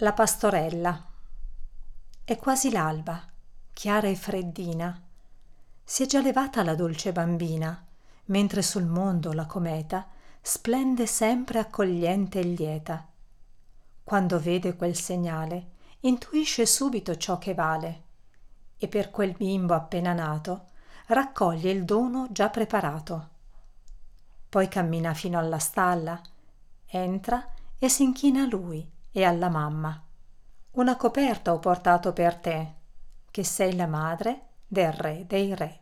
La pastorella. È quasi l'alba, chiara e freddina. Si è già levata la dolce bambina, mentre sul mondo la cometa splende sempre accogliente e lieta. Quando vede quel segnale, intuisce subito ciò che vale, e per quel bimbo appena nato raccoglie il dono già preparato. Poi cammina fino alla stalla, entra e s'inchina a lui e alla mamma. Una coperta ho portato per te, che sei la madre del re dei re.